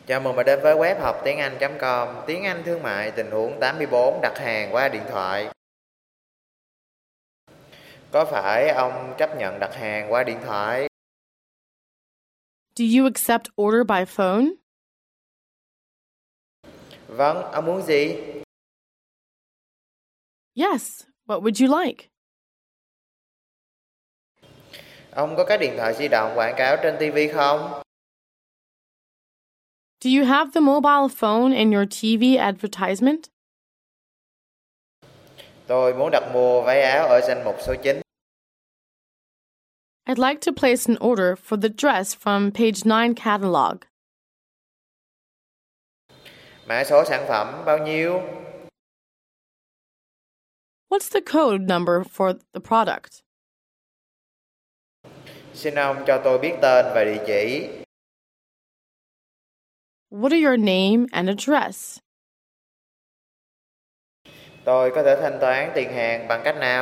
Chào mừng bạn đến với web học tiếng Anh.com, tiếng Anh thương mại tình huống 84 đặt hàng qua điện thoại. Có phải ông chấp nhận đặt hàng qua điện thoại? Do you accept order by phone? Vâng, ông muốn gì? Yes. What would you like? Ông có cái điện thoại di động quảng cáo trên TV không? Do you have the mobile phone in your TV advertisement? Tôi muốn đặt mua váy áo ở danh mục số 9. I'd like to place an order for the dress from page 9 catalog. Mã số sản phẩm bao nhiêu? What's the code number for the product? Xin ông cho tôi biết tên và địa chỉ. What are your name and address? Tôi có thể thanh toán tiền hàng bằng cách nào?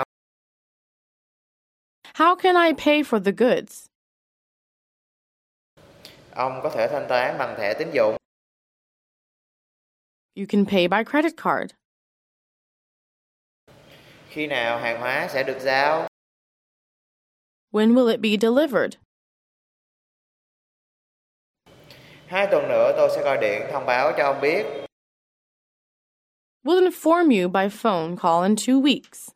How can I pay for the goods? Ông có thể thanh toán bằng thẻ tín dụng. You can pay by credit card. Khi nào hàng hóa sẽ được giao? When will it be delivered? 2 tuần nữa tôi sẽ gọi điện thông báo cho ông biết. We'll inform you by phone call in 2 weeks.